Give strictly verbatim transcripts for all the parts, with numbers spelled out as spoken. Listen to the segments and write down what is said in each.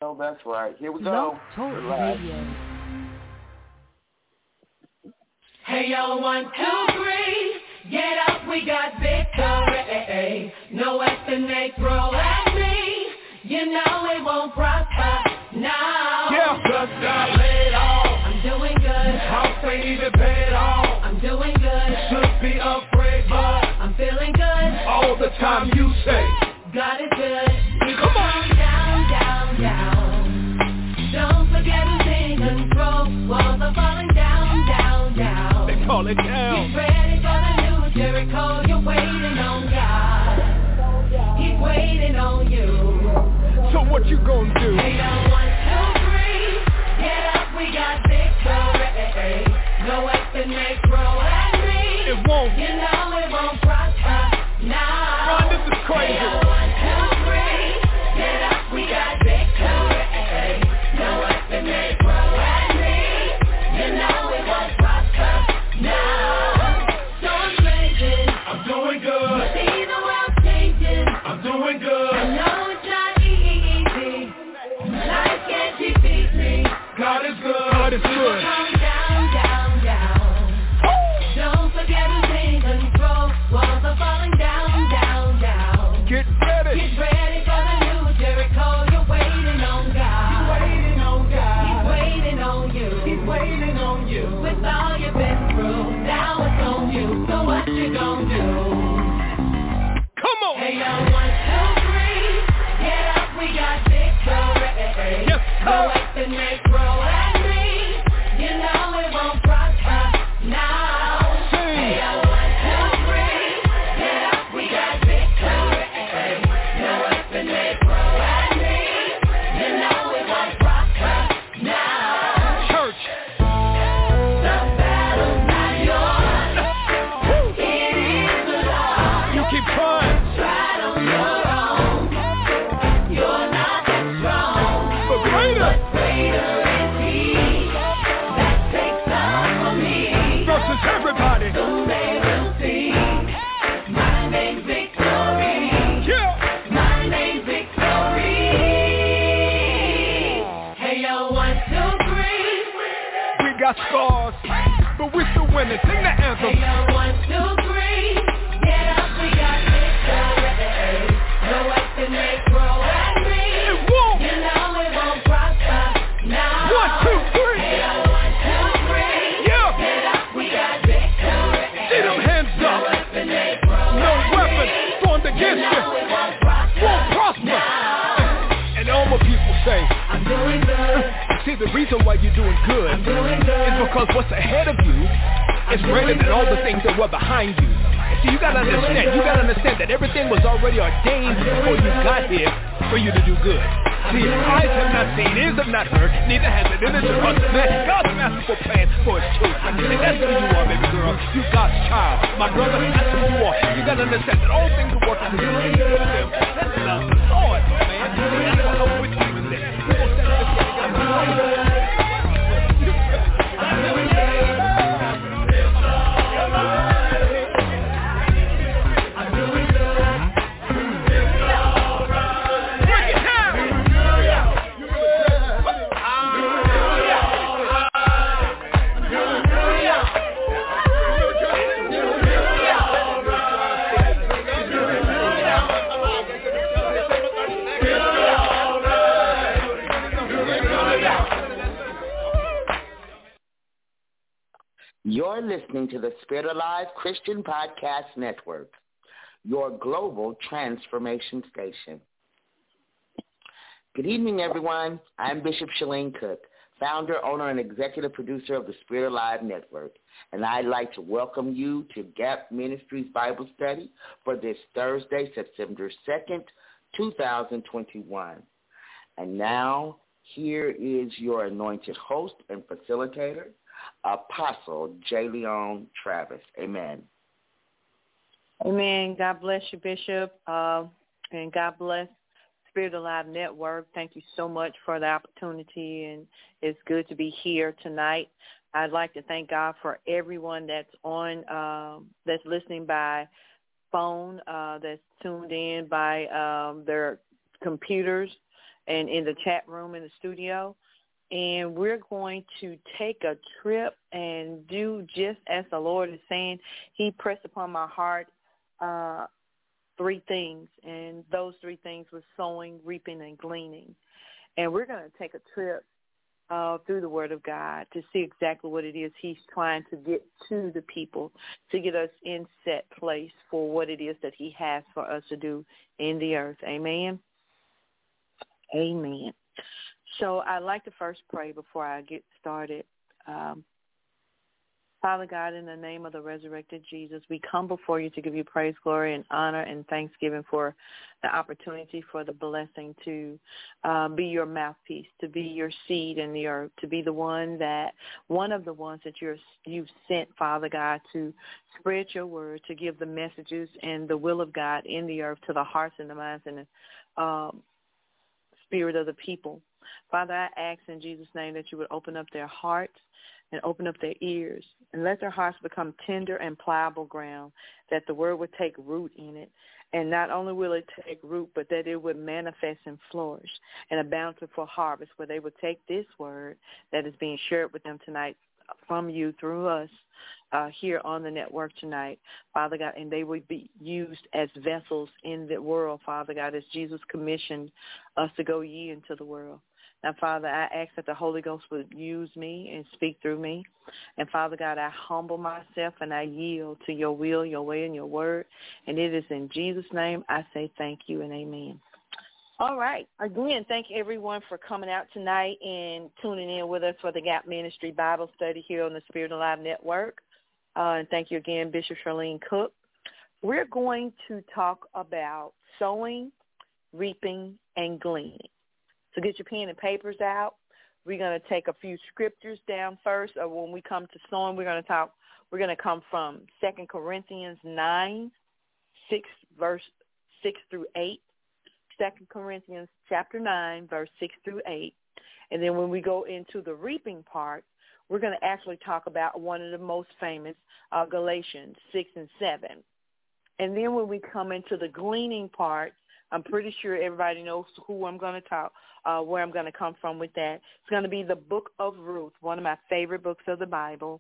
Oh, that's right. Here we Blog go. Talk Radio. Hey, yo, one, two, three. Get up, we got victory. No weapon they throw at me. You know it won't prosper. Now, yeah, just got laid off. I'm doing good. House ain't even paid off. I'm doing good. Should be afraid, but I'm feeling good. All the time you say God is good. Come on. Down, down, down. Don't forget who's in control. Walls are falling down, down, down. They call it down. Get ready for the new Jericho. You're waiting on God. He's waiting on you. So what you gonna do? Hey, yo, one, two, three. Get up, we got victory. No weapon may throw at me. It won't. You know it won't prosper. Now. Ron, this is crazy. Hey, yo, one, two, three. Get up, we got victory. No weapon may throw at me. You know it won't prosper. Now. Storm's raging. I'm doing good. See the world changing. I'm doing good. I know it's not easy. Life can't defeat me. God is good. God is good. Come down, down, down. Don't forget who's in control. Walls are falling down, down, down. Get ready. Get ready for the new Jericho. You're waiting on God. He's waiting on God. He's waiting on you. He's waiting on you. With all you've been through, now it's on you. So what you gonna do? Come on. Hey, yo, one, two, three. Get up, we got victory. Yes, No sir. weapon may throw at me. You know it won't prosper. Now. Sing. Hey, yo, one, two, three. Get up, we got victory. No weapon may throw at me. You know it won't prosper. Now. Church. The battle's not yours. It is the Lord. You keep trying. Try on your own. You're not that strong. But greater. Greater is He that takes up for me. Versus everybody. Soon they will see my name's victory. Yeah. My name's victory. Hey, yo, one, two, three. We got scars, but we're still winning. Sing the Hey, anthem. yo, one, two, three. Get up, we got victory. No weapon may throw at me. It won't. You know it won't prosper. Now. One, two, three. Hey, yo, one, two, three. Yeah. Get up, we got victory. See them hands No up. weapon may throw No at weapon me. formed You against know you it won't prosper. won't prosper. Now. And all my people say, I'm doing good. see, the reason why you're doing good I'm doing good. is because what's ahead of you is greater than all the things that were behind you. See, you gotta understand, you gotta understand that everything was already ordained before you got here for you to do good. See, eyes have not seen, ears have not heard, neither has it entered your heart. Man, God's masterful plan for His children. And that's who you are, baby girl. You God's child. My brother, that's who you are. You gotta understand that all things are working for you. That's love the Lord, man. See, that's what I'm with you in this. We're gonna stand this way together. I'm doing good. I'm doing good. Break it down. You're listening to the Spirit Alive Christian Podcast Network, your global transformation station. Good evening, everyone. I'm Bishop Shalene Cook, founder, owner, and executive producer of the Spirit Alive Network, and I'd like to welcome you to Gap Ministries Bible Study for this Thursday, September second, two thousand twenty-one. And now, here is your anointed host and facilitator, Apostle J. Leon Travis. Amen. Amen. God bless you, Bishop, uh, and God bless Spirit Alive Network. Thank you so much for the opportunity, and it's good to be here tonight. I'd like to thank God for everyone that's on, um, that's listening by phone, uh, that's tuned in by um, their computers, and in the chat room in the studio. And we're going to take a trip and do just as the Lord is saying. He pressed upon my heart uh, three things, and those three things were sowing, reaping, and gleaning. And we're going to take a trip uh, through the Word of God to see exactly what it is He's trying to get to the people, to get us in set place for what it is that He has for us to do in the earth. Amen? Amen. So I'd like to first pray before I get started. Um, Father God, in the name of the resurrected Jesus, we come before you to give you praise, glory, and honor and thanksgiving for the opportunity, for the blessing to uh, be your mouthpiece, to be your seed in the earth, to be the one that, one of the ones that you're, you've sent, Father God, to spread your word, to give the messages and the will of God in the earth to the hearts and the minds and the um, spirit of the people. Father, I ask in Jesus' name that you would open up their hearts and open up their ears and let their hearts become tender and pliable ground, that the word would take root in it. And not only will it take root, but that it would manifest and flourish in a bountiful harvest where they would take this word that is being shared with them tonight from you through us uh, here on the network tonight, Father God, and they would be used as vessels in the world, Father God, as Jesus commissioned us to go ye into the world. Now, Father, I ask that the Holy Ghost would use me and speak through me. And, Father God, I humble myself and I yield to your will, your way, and your word. And it is in Jesus' name I say thank you and amen. All right. Again, thank everyone for coming out tonight and tuning in with us for the Gap Ministry Bible Study here on the Spirit Alive Network. Uh, and thank you again, Bishop Charlene Cook. We're going to talk about sowing, reaping, and gleaning. So get your pen and papers out. We're going to take a few scriptures down first. Or when we come to sowing, we're going to talk. We're going to come from Second Corinthians nine, six verse six through eight. Second Corinthians chapter nine, verse six through eight. And then when we go into the reaping part, we're going to actually talk about one of the most famous, uh, Galatians six and seven. And then when we come into the gleaning part, I'm pretty sure everybody knows who I'm going to talk, uh, where I'm going to come from with that. It's going to be the book of Ruth, one of my favorite books of the Bible.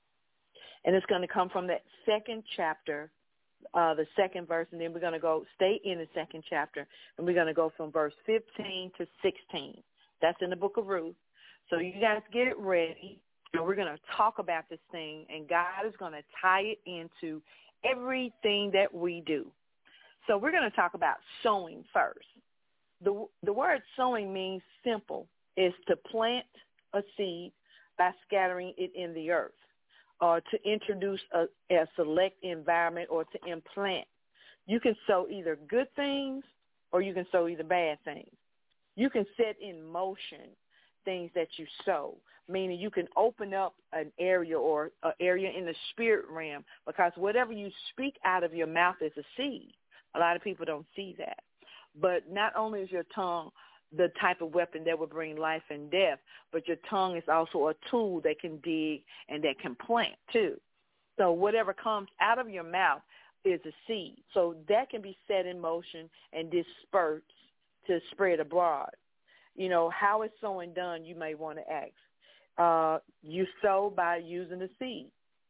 And it's going to come from that second chapter, uh, the second verse, and then we're going to go stay in the second chapter, and we're going to go from verse fifteen to sixteen. That's in the book of Ruth. So you guys get it ready, and we're going to talk about this thing, and God is going to tie it into everything that we do. So we're going to talk about sowing first. The the word sowing means simple, is to plant a seed by scattering it in the earth, or to introduce a, a select environment, or to implant. You can sow either good things or you can sow either bad things. You can set in motion things that you sow, meaning you can open up an area or an area in the spirit realm, because whatever you speak out of your mouth is a seed. A lot of people don't see that. But not only is your tongue the type of weapon that will bring life and death, but your tongue is also a tool that can dig and that can plant too. So whatever comes out of your mouth is a seed. So that can be set in motion and dispersed to spread abroad. You know, how is sowing done, you may want to ask. Uh, you sow by using the seed.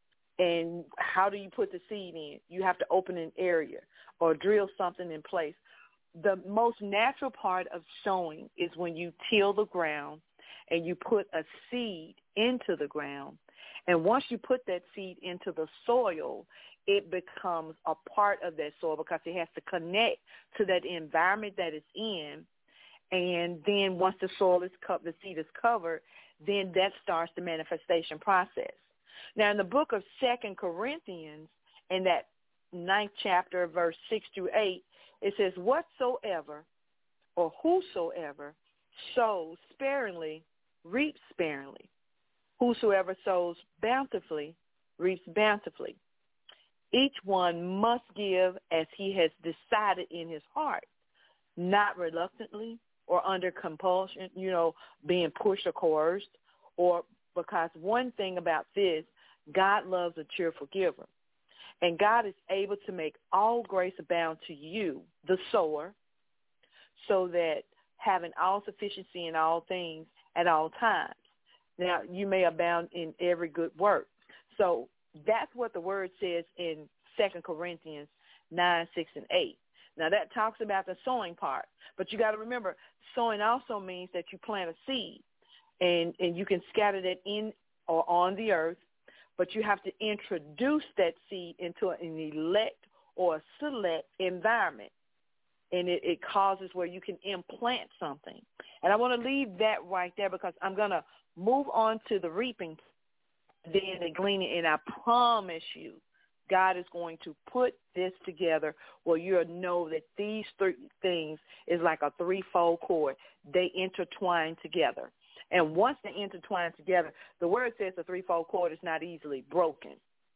And how do you put the seed in? You have to open an area or drill something in place. The most natural part of sowing is when you till the ground and you put a seed into the ground. And once you put that seed into the soil, it becomes a part of that soil because it has to connect to that environment that it's in. And then once the soil is covered, the seed is covered, then that starts the manifestation process. Now, in the book of Second Corinthians, in that ninth chapter, verse six through eight, it says, whatsoever or whosoever sows sparingly reaps sparingly. Whosoever sows bountifully reaps bountifully. Each one must give as he has decided in his heart, not reluctantly or under compulsion, you know, being pushed or coerced, or because one thing about this, God loves a cheerful giver. And God is able to make all grace abound to you, the sower, so that having all sufficiency in all things at all times. Now, you may abound in every good work. So that's what the word says in Second Corinthians nine, six, and eight. Now, that talks about the sowing part. But you got to remember, sowing also means that you plant a seed, and, and you can scatter that in or on the earth, but you have to introduce that seed into an elect or a select environment. And it, it causes where you can implant something. And I want to leave that right there because I'm going to move on to the reaping, then the gleaning, and I promise you, God is going to put this together where you'll know that these three things is like a threefold cord. They intertwine together. And once they intertwine together, the word says the threefold cord is not easily broken.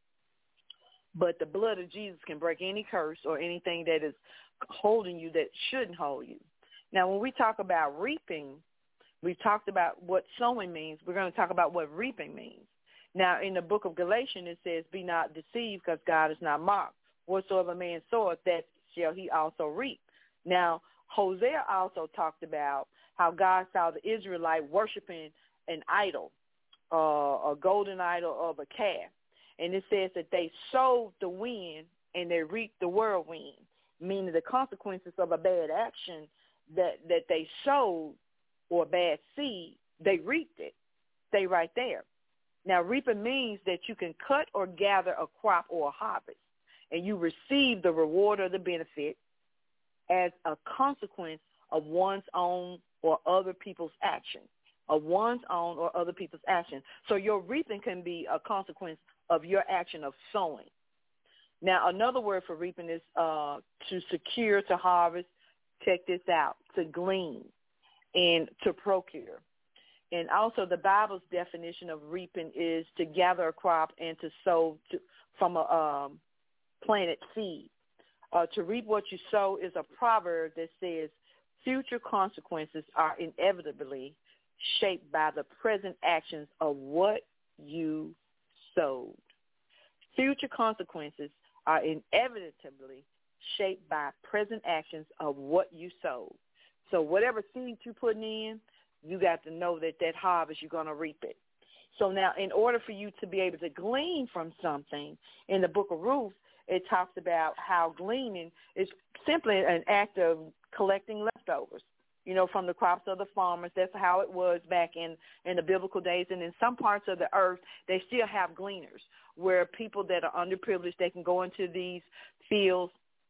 But the blood of Jesus can break any curse or anything that is holding you that shouldn't hold you. Now, when we talk about reaping, we've talked about what sowing means. We're going to talk about what reaping means. Now, in the book of Galatians, it says, be not deceived because God is not mocked. Whatsoever man soweth, that shall he also reap. Now, Hosea also talked about how God saw the Israelite worshiping an idol, uh, a golden idol of a calf. And it says that they sowed the wind and they reaped the whirlwind, meaning the consequences of a bad action that, that they sowed or a bad seed, they reaped it. Stay right there. Now, reaping means that you can cut or gather a crop or a harvest, and you receive the reward or the benefit as a consequence of one's own or other people's action, of one's own or other people's action. So your reaping can be a consequence of your action of sowing. Now, another word for reaping is uh, to secure, to harvest. Check this out, to glean and to procure. And also the Bible's definition of reaping is to gather a crop and to sow to, from a um, planted seed. Uh, to reap what you sow is a proverb that says future consequences are inevitably shaped by the present actions of what you sowed. Future consequences are inevitably shaped by present actions of what you sowed. So whatever seed you're putting in, you got to know that that harvest, you're going to reap it. So now, in order for you to be able to glean from something, in the book of Ruth, it talks about how gleaning is simply an act of collecting leftovers, you know, from the crops of the farmers. That's how it was back in, in the biblical days. And in some parts of the earth, they still have gleaners, where people that are underprivileged, they can go into these fields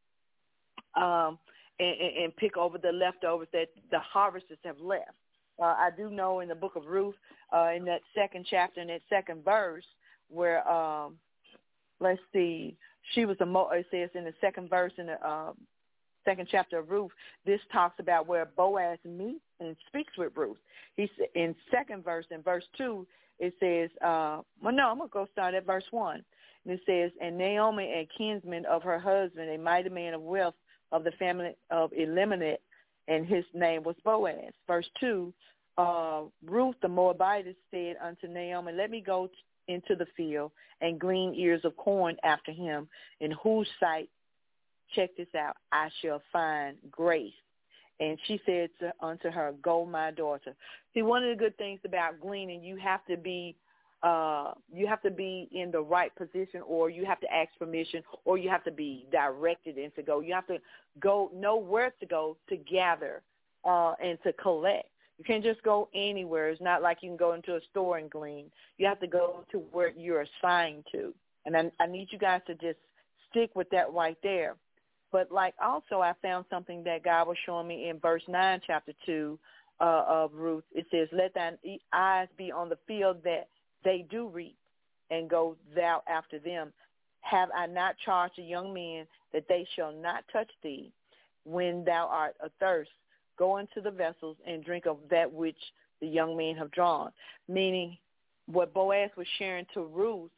um, and, and, and pick over the leftovers that the harvesters have left. Uh, I do know in the book of Ruth, uh, in that second chapter, in that second verse, where, um, let's see, she was a, mo- it says in the second verse in the uh, second chapter of Ruth, this talks about where Boaz meets and speaks with Ruth. He's in second verse, in verse two, it says, uh, well, no, I'm going to go start at verse one. And it says, and Naomi, a kinsman of her husband, a mighty man of wealth of the family of Elimelech, and his name was Boaz. Verse two, uh, Ruth the Moabitess said unto Naomi, let me go t- into the field and glean ears of corn after him, in whose sight, check this out, I shall find grace. And she said to, unto her, go, my daughter. See, one of the good things about gleaning, you have to be uh, you have to be in the right position, or you have to ask permission, or you have to be directed and to go. You have to go, know where to go to gather uh, and to collect. You can't just go anywhere. It's not like you can go into a store and glean. You have to go to where you're assigned to. And I, I need you guys to just stick with that right there. But like also I found something that God was showing me in verse nine, chapter two uh, of Ruth. It says, let thine eyes be on the field that they do reap, and go thou after them. Have I not charged the young men that they shall not touch thee when thou art athirst? Go into the vessels and drink of that which the young men have drawn. Meaning what Boaz was sharing to Ruth,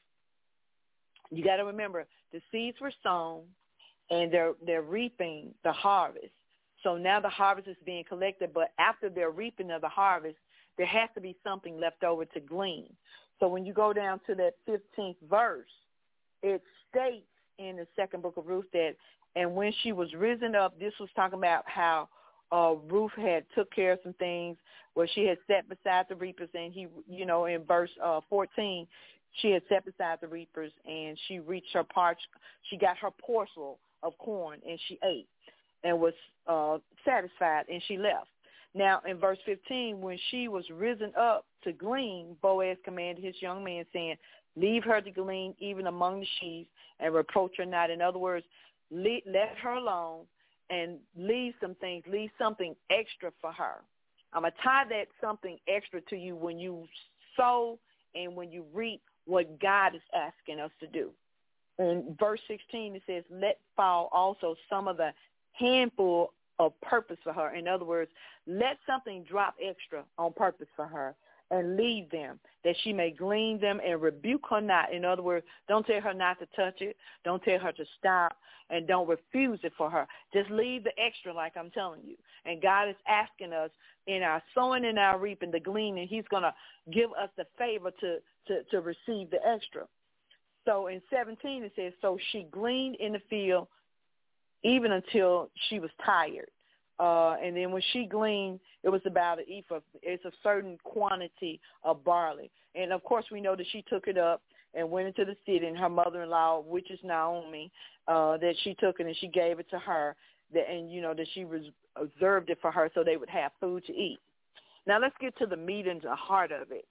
you got to remember, the seeds were sown, and they're they're reaping the harvest. So now the harvest is being collected, but after their reaping of the harvest, there has to be something left over to glean. So when you go down to that fifteenth verse, it states in the second book of Ruth that, and when she was risen up, this was talking about how uh, Ruth had took care of some things where she had sat beside the reapers, and he, you know, in verse uh, fourteen, she had sat beside the reapers, and she reached her parch. She got her parcel of corn, and she ate and was uh, satisfied, and she left. Now, in verse fifteen, when she was risen up to glean, Boaz commanded his young man, saying, leave her to glean even among the sheaves, and reproach her not. In other words, let her alone and leave some things, leave something extra for her. I'm going to tie that something extra to you when you sow and when you reap what God is asking us to do. In verse sixteen, it says, let fall also some of the handful of purpose for her. In other words, let something drop extra on purpose for her and leave them, that she may glean them and rebuke her not. In other words, don't tell her not to touch it. Don't tell her to stop, and don't refuse it for her. Just leave the extra, like I'm telling you. And God is asking us in our sowing and our reaping, the gleaning, he's going to give us the favor to, to, to receive the extra. So in seventeen, it says, so she gleaned in the field even until she was tired. Uh, and then when she gleaned, it was about an ephah. It's a certain quantity of barley. And, of course, we know that she took it up and went into the city, and her mother-in-law, which is Naomi, uh, that she took it and she gave it to her, that, and, you know, that she res- reserved it for her so they would have food to eat. Now, let's get to the meat and the heart of it.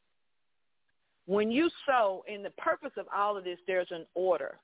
When you sow, in the purpose of all of this, there's an order.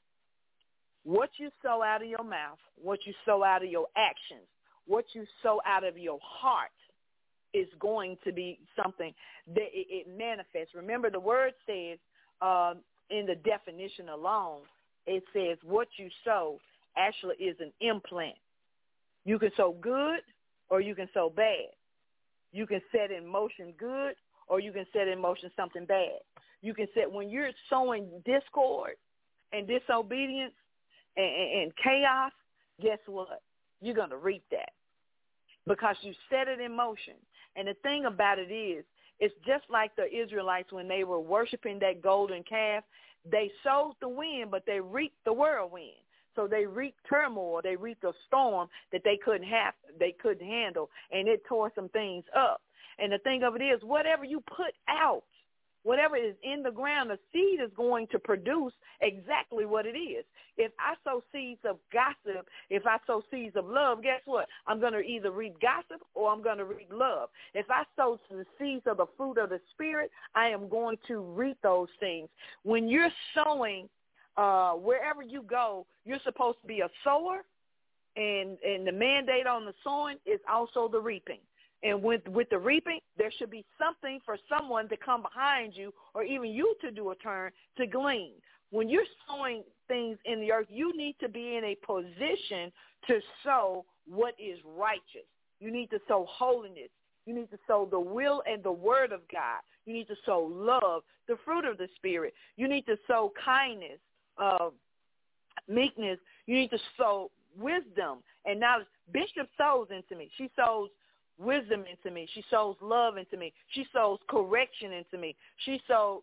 What you sow out of your mouth, what you sow out of your actions, what you sow out of your heart is going to be something that it, it manifests. Remember, the word says um, in the definition alone, it says what you sow actually is an implant. You can sow good or you can sow bad. You can set in motion good or you can set in motion something bad. You can set, when you're sowing discord and disobedience and, and, and chaos, guess what? You're going to reap that because you set it in motion. And the thing about it is, it's just like the Israelites when they were worshiping that golden calf. They sowed the wind, but they reaped the whirlwind. So they reaped turmoil. They reaped a storm that they couldn't have, they couldn't handle, and it tore some things up. And the thing of it is, whatever you put out, whatever is in the ground, the seed is going to produce exactly what it is. If I sow seeds of gossip, if I sow seeds of love, guess what? I'm going to either reap gossip or I'm going to reap love. If I sow the seeds of the fruit of the Spirit, I am going to reap those things. When you're sowing, uh, wherever you go, you're supposed to be a sower, and, and the mandate on the sowing is also the reaping. And with, with the reaping, there should be something for someone to come behind you or even you to do a turn to glean. When you're sowing things in the earth, you need to be in a position to sow what is righteous. You need to sow holiness. You need to sow the will and the word of God. You need to sow love, the fruit of the Spirit. You need to sow kindness, uh, meekness. You need to sow wisdom and knowledge. Bishop sows into me. She sows wisdom into me. She sows love into me. She sows correction into me. She sows,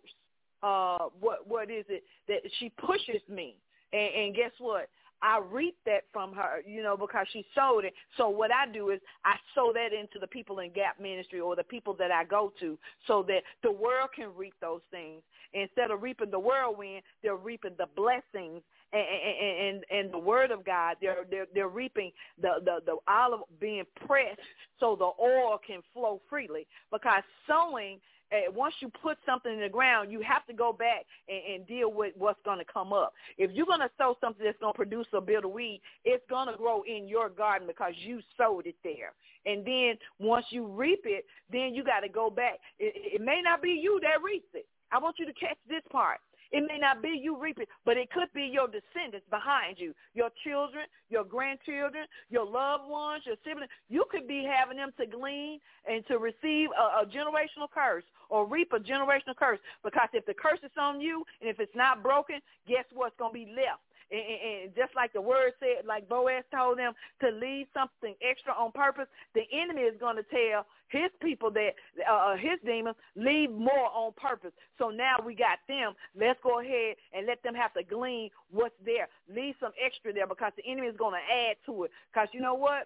uh, what what is it that she pushes me? And, and guess what? I reap that from her, you know, because she sowed it. So what I do is I sow that into the people in Gap Ministry or the people that I go to so that the world can reap those things. Instead of reaping the whirlwind, they're reaping the blessings and, and, and, and the word of God. They're, they're, they're reaping the, the, the olive being pressed so the oil can flow freely. Because sowing, uh, once you put something in the ground, you have to go back and, and deal with what's going to come up. If you're going to sow something that's going to produce a bit of weed, it's going to grow in your garden because you sowed it there. And then once you reap it, then you got to go back. It, it may not be you that reaps it. I want you to catch this part. It may not be you reaping, but it could be your descendants behind you, your children, your grandchildren, your loved ones, your siblings. You could be having them to glean and to receive a, a generational curse or reap a generational curse, because if the curse is on you and if it's not broken, guess what's going to be left? And, and, and just like the word said, like Boaz told them to leave something extra on purpose, the enemy is going to tell his people that, uh, his demons, leave more on purpose. So now we got them. Let's go ahead and let them have to glean what's there. Leave some extra there because the enemy is going to add to it. Because you know what?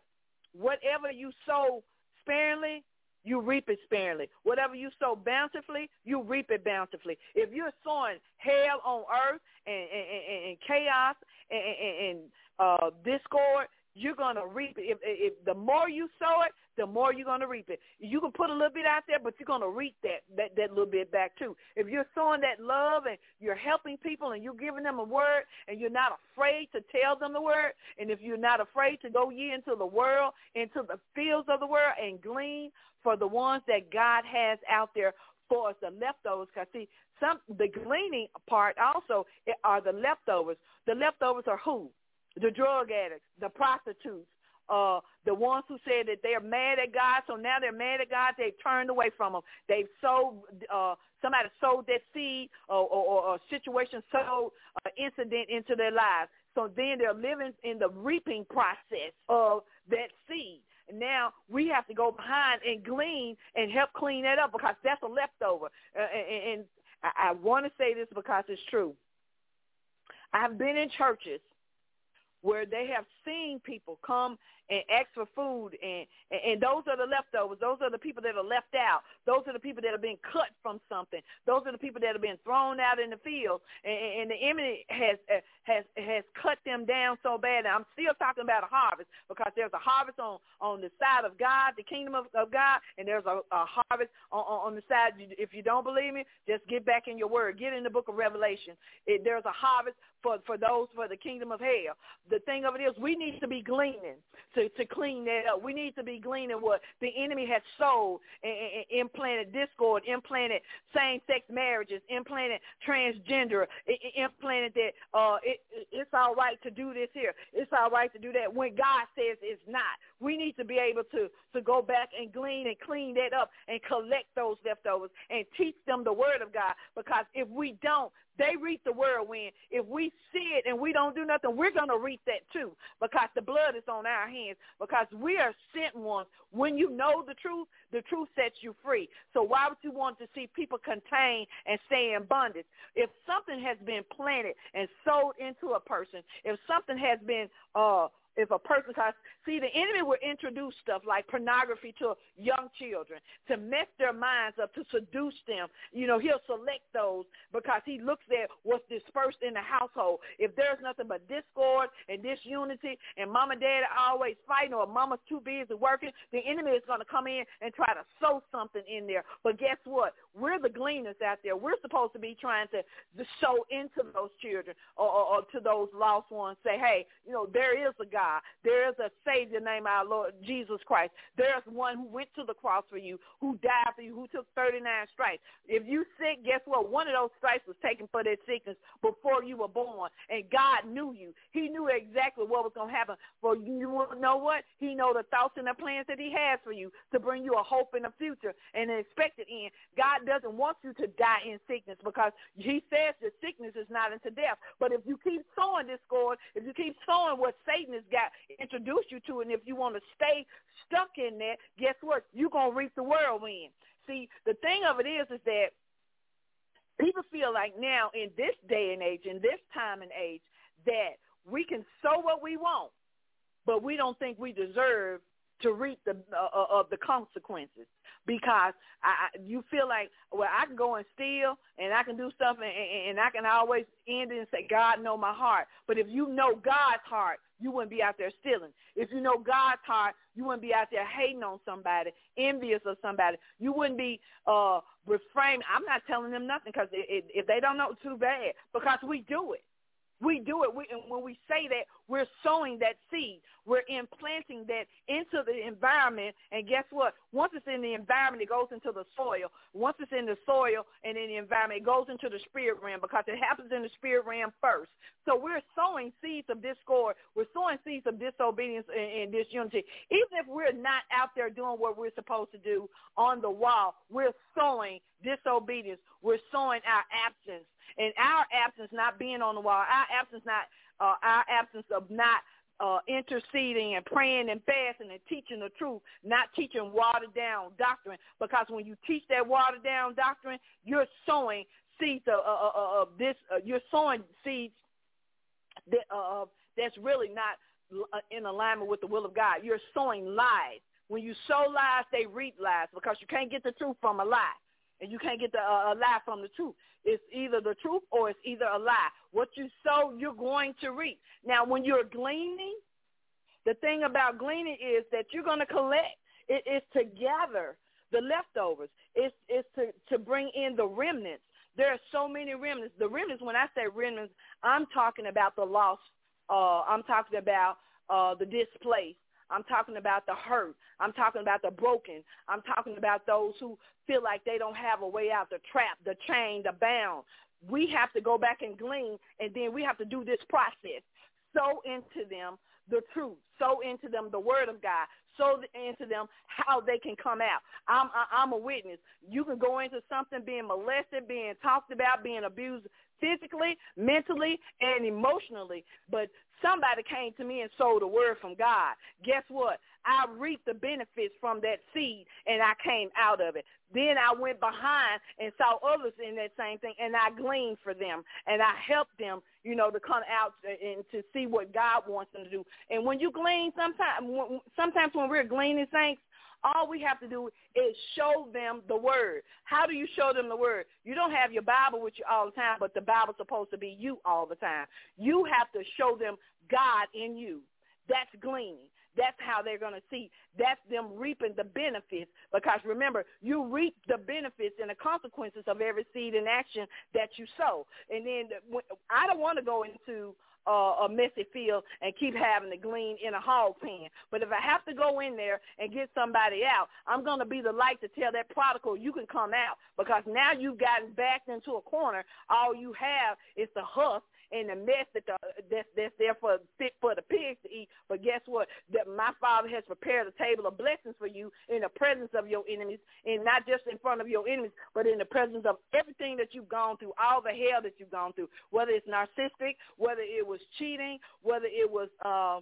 whatever you sow sparingly, you reap it sparingly. Whatever you sow bountifully, you reap it bountifully. If you're sowing hell on earth and, and, and, and chaos and, and, and uh, discord, you're going to reap it. If, if the more you sow it, the more you're going to reap it. You can put a little bit out there, but you're going to reap that, that, that little bit back too. If you're sowing that love and you're helping people and you're giving them a word and you're not afraid to tell them the word, and if you're not afraid to go ye into the world, into the fields of the world and glean for the ones that God has out there for us, the leftovers. Because see, some the gleaning part also are the leftovers. The leftovers are who? The drug addicts, the prostitutes, uh, the ones who said that they're mad at God, so now they're mad at God. They've turned away from Him. They've sowed, uh, somebody sowed that seed or, or, or a situation, sowed an incident into their lives. So then they're living in the reaping process of that seed. Now we have to go behind and glean and help clean that up because that's a leftover. Uh, and and I, I want to say this because it's true. I've been in churches where they have seen people come and ask for food, and, and, and those are the leftovers. Those are the people that are left out. Those are the people that have been cut from something. Those are the people that have been thrown out in the field, and, and the enemy has has has cut them down so bad. And I'm still talking about a harvest because there's a harvest on, on the side of God, the kingdom of, of God, and there's a, a harvest on, on the side. If you don't believe me, just get back in your word. Get in the book of Revelation. It, there's a harvest for, for those for the kingdom of hell. The thing of it is we need to be gleaning to, to clean that up. We need to be gleaning what the enemy has sowed and, and, and implanted discord, implanted same-sex marriages, implanted transgender, implanted that uh, it, it's all right to do this here. It's all right to do that when God says it's not. We need to be able to, to go back and glean and clean that up and collect those leftovers and teach them the word of God, because if we don't, they reap the whirlwind. If we see it and we don't do nothing, we're going to reap that too, because the blood is on our hands, because we are sent ones. When you know the truth, the truth sets you free. So why would you want to see people contain and stay in bondage? If something has been planted and sold into a person, if something has been uh if a person, because see, the enemy will introduce stuff like pornography to young children to mess their minds up, to seduce them. You know, he'll select those because he looks at what's dispersed in the household. If there's nothing but discord and disunity and mom and dad are always fighting or mama's too busy working, the enemy is going to come in and try to sow something in there. But guess what? We're the gleaners out there. We're supposed to be trying to, to sow into those children or, or, or to those lost ones. Say, hey, you know, there is a God. There is a Savior named our Lord Jesus Christ. There's one who went to the cross for you, who died for you, who took thirty-nine stripes. If you sick, guess what? One of those stripes was taken for that sickness before you were born, and God knew you. He knew exactly what was going to happen for you. You know what? He knows the thoughts and the plans that he has for you to bring you a hope in the future and an expected end. God doesn't want you to die in sickness, because he says that sickness is not unto death. But if you keep sowing discord, if you keep sowing what Satan has got introduced you to, and if you want to stay stuck in that, guess what? You're going to reap the whirlwind. See, the thing of it is, is that people feel like now in this day and age, in this time and age, that we can sow what we want, but we don't think we deserve to reap the uh, of the consequences, because I, you feel like, well, I can go and steal and I can do stuff and, and I can always end it and say, God know my heart. But if you know God's heart, you wouldn't be out there stealing. If you know God's heart, you wouldn't be out there hating on somebody, envious of somebody. You wouldn't be uh, refraining. I'm not telling them nothing, because if they don't know, too bad, because we do it. We do it. We, and when we say that, we're sowing that seed. We're implanting that into the environment. And guess what? Once it's in the environment, it goes into the soil. Once it's in the soil and in the environment, it goes into the spirit realm, because it happens in the spirit realm first. So we're sowing seeds of discord. We're sowing seeds of disobedience and, and disunity. Even if we're not out there doing what we're supposed to do on the wall, we're sowing disobedience. We're sowing our absence. And our absence not being on the wall, our absence not, uh, our absence of not uh, interceding and praying and fasting and teaching the truth, not teaching watered down doctrine. Because when you teach that watered down doctrine, you're sowing seeds of, of, of, of this. Uh, you're sowing seeds that uh, that's really not in alignment with the will of God. You're sowing lies. When you sow lies, they reap lies, because you can't get the truth from a lie, and you can't get the, uh, a lie from the truth. It's either the truth or it's either a lie. What you sow, you're going to reap. Now, when you're gleaning, the thing about gleaning is that you're going to collect. It is to gather the leftovers. It's, it's to, to bring in the remnants. There are so many remnants. The remnants, when I say remnants, I'm talking about the lost. Uh, I'm talking about uh, the displaced. I'm talking about the hurt. I'm talking about the broken. I'm talking about those who feel like they don't have a way out, the trap, the chain, the bound. We have to go back and glean, and then we have to do this process. Sow into them the truth. Sow into them the word of God. Sow into them how they can come out. I'm, I'm a witness. You can go into something being molested, being talked about, being abused physically, mentally, and emotionally, but somebody came to me and sold a word from God. Guess what? I reaped the benefits from that seed, and I came out of it. Then I went behind and saw others in that same thing, and I gleaned for them, and I helped them, you know, to come out and to see what God wants them to do. And when you glean, sometimes, sometimes when we're gleaning saints, all we have to do is show them the word. How do you show them the word? You don't have your Bible with you all the time, but the Bible's supposed to be you all the time. You have to show them God in you. That's gleaning. That's how they're going to see. That's them reaping the benefits, because remember, you reap the benefits and the consequences of every seed and action that you sow. And then I don't want to go into Uh, a messy field and keep having to glean in a hog pen. But if I have to go in there and get somebody out, I'm going to be the light to tell that prodigal you can come out, because now you've gotten backed into a corner. All you have is the husk and the mess that the, that's, that's there for fit for the pigs to eat. But guess what? That my Father has prepared a table of blessings for you in the presence of your enemies, and not just in front of your enemies, but in the presence of everything that you've gone through, all the hell that you've gone through, whether it's narcissistic, whether it was cheating, whether it was uh,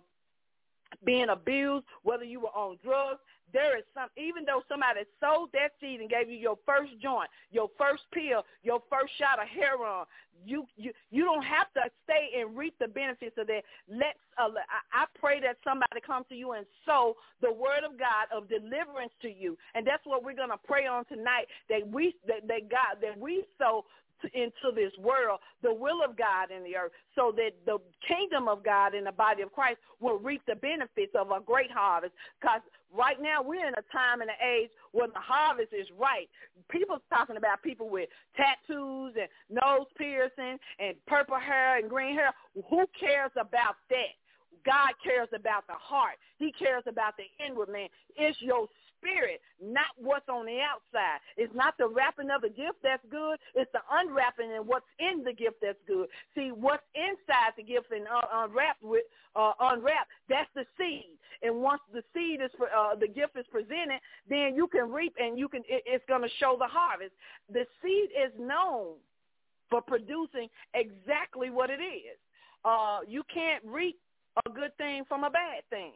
being abused, whether you were on drugs. There is some, even though somebody sowed that seed and gave you your first joint, your first pill, your first shot of heroin, you you, you don't have to stay and reap the benefits of that. Let's, uh, I, I pray that somebody comes to you and sow the word of God of deliverance to you, and that's what we're going to pray on tonight. That we that, that God that we sow into this world, the will of God in the earth, so that the kingdom of God in the body of Christ will reap the benefits of a great harvest. Because right now we're in a time and an age where the harvest is right. People talking about people with tattoos and nose piercing and purple hair and green hair. Who cares about that? God cares about the heart. He cares about the inward man. It's your spirit, not what's on the outside. It's not the wrapping of the gift that's good. It's the unwrapping and what's in the gift that's good. See, what's inside the gift and uh, unwrapped with uh, unwrapped, that's the seed. And once the seed is uh, the gift is presented, then you can reap, and you can. It, it's going to show the harvest. The seed is known for producing exactly what it is. Uh, you can't reap a good thing from a bad thing.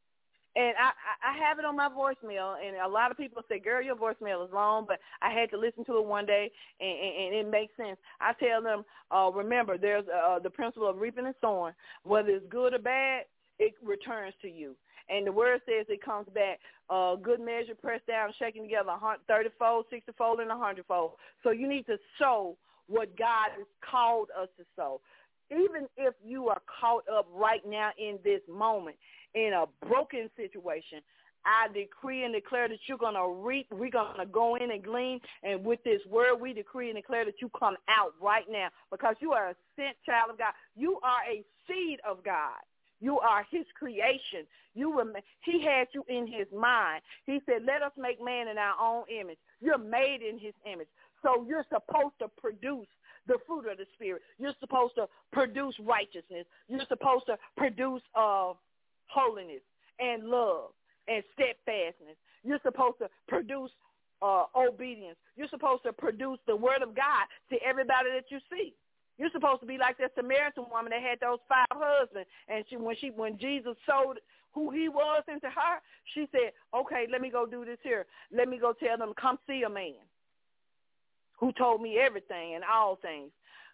And I, I have it on my voicemail, and a lot of people say, girl, your voicemail is long, but I had to listen to it one day, and, and, and it makes sense. I tell them, uh, remember, there's uh, the principle of reaping and sowing. Whether it's good or bad, it returns to you. And the word says it comes back, uh, good measure, pressed down, shaking together, thirty-fold, sixty-fold, and a hundred-fold. So you need to sow what God has called us to sow. Even if you are caught up right now in this moment in a broken situation, I decree and declare that you're going to reap. We're going to go in and glean. And with this word, we decree and declare that you come out right now, because you are a sent child of God. You are a seed of God. You are his creation. You were, he had you in his mind. He said, let us make man in our own image. You're made in his image. So you're supposed to produce the fruit of the Spirit. You're supposed to produce righteousness. You're supposed to produce uh, holiness and love and steadfastness. You're supposed to produce uh, obedience. You're supposed to produce the word of God to everybody that you see. You're supposed to be like that Samaritan woman that had those five husbands, and she, when she when Jesus showed who he was into her, she said, okay, let me go do this here. Let me go tell them, come see a man who told me everything and all things.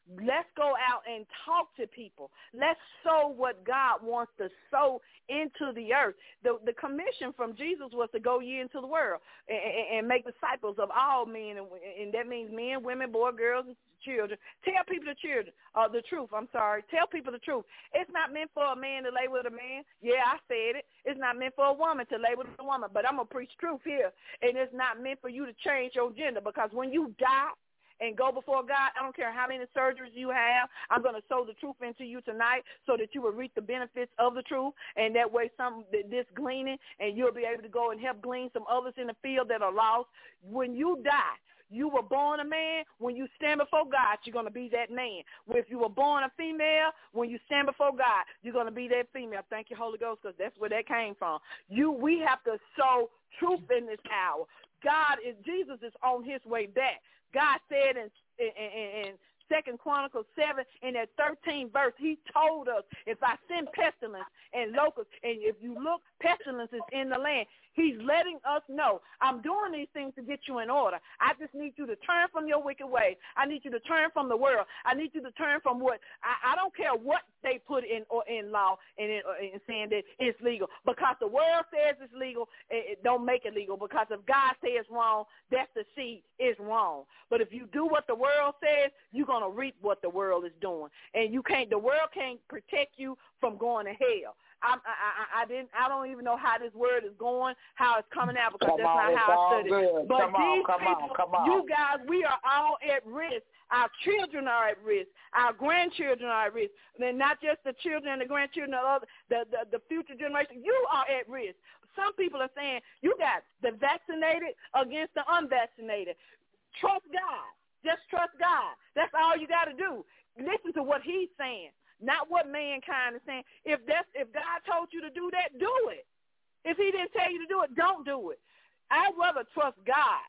Let's go out and talk to people. Let's sow what God wants to sow into the earth. The, the commission from Jesus was to go ye into the world and, and, and make disciples of all men, and, and that means men, women, boys, girls, and children. Tell people the children, uh, the truth. I'm sorry. Tell people the truth. It's not meant for a man to lay with a man. Yeah, I said it. It's not meant for a woman to lay with a woman, but I'm going to preach truth here. And it's not meant for you to change your gender, because when you die and go before God, I don't care how many surgeries you have, I'm going to sow the truth into you tonight so that you will reap the benefits of the truth, and that way some this gleaning, and you'll be able to go and help glean some others in the field that are lost. When you die, you were born a man. When you stand before God, you're going to be that man. If you were born a female, when you stand before God, you're going to be that female. Thank you, Holy Ghost, because that's where that came from. You, we have to sow truth in this hour. God is, Jesus is on his way back. God said in, in, in Second Chronicles seven, in that thirteenth verse, he told us, if I send pestilence and locusts, and if you look, pestilence is in the land. He's letting us know, I'm doing these things to get you in order. I just need you to turn from your wicked ways. I need you to turn from the world. I need you to turn from what, I, I don't care what they put in or in law and in, in saying that it's legal. Because the world says it's legal, it, it don't make it legal. Because if God says it's wrong, that's the seed, it's wrong. But if you do what the world says, you're going to reap what the world is doing. And you can't, the world can't protect you from going to hell. I, I, I didn't. I don't even know how this word is going, how it's coming out, because come that's on, not how I studied. Good. But come these on, people, on, come on. You guys, we are all at risk. Our children are at risk. Our grandchildren are at risk. And not just the children and the grandchildren, of the, the the future generation. You are at risk. Some people are saying you got the vaccinated against the unvaccinated. Trust God. Just trust God. That's all you got to do. Listen to what he's saying. Not what mankind is saying. If that's if God told you to do that, do it. If he didn't tell you to do it, don't do it. I'd rather trust God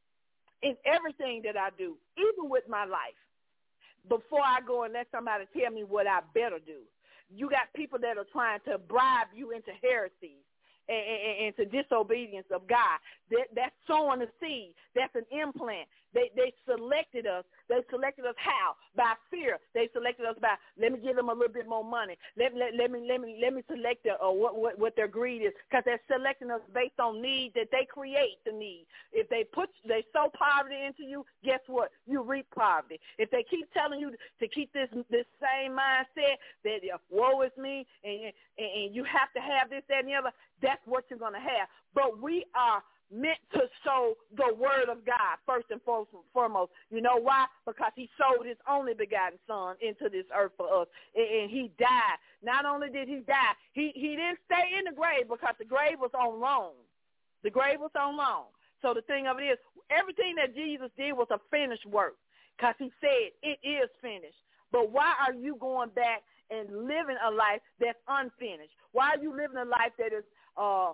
in everything that I do, even with my life, before I go and let somebody tell me what I better do. You got people that are trying to bribe you into heresies and, and, and to disobedience of God. That, that's sowing a seed. That's an implant. They they selected us. They selected us how? By fear. They selected us by, let me give them a little bit more money. Let, let, let me let me let me select the, uh, what, what what their greed is, because they're selecting us based on need that they create the need. If they put they sow poverty into you, guess what? You reap poverty. If they keep telling you to keep this this same mindset that uh, woe is me, and, and and you have to have this, that, and the other, that's what you're gonna have. But we are meant to sow the word of God first and foremost. You know why? Because he sowed his only begotten son into this earth for us, and, and he died. Not only did he die, he, he didn't stay in the grave, because the grave was on loan. The grave was on loan. So the thing of it is, everything that Jesus did was a finished work, because he said it is finished. But why are you going back and living a life that's unfinished? Why are you living a life that is uh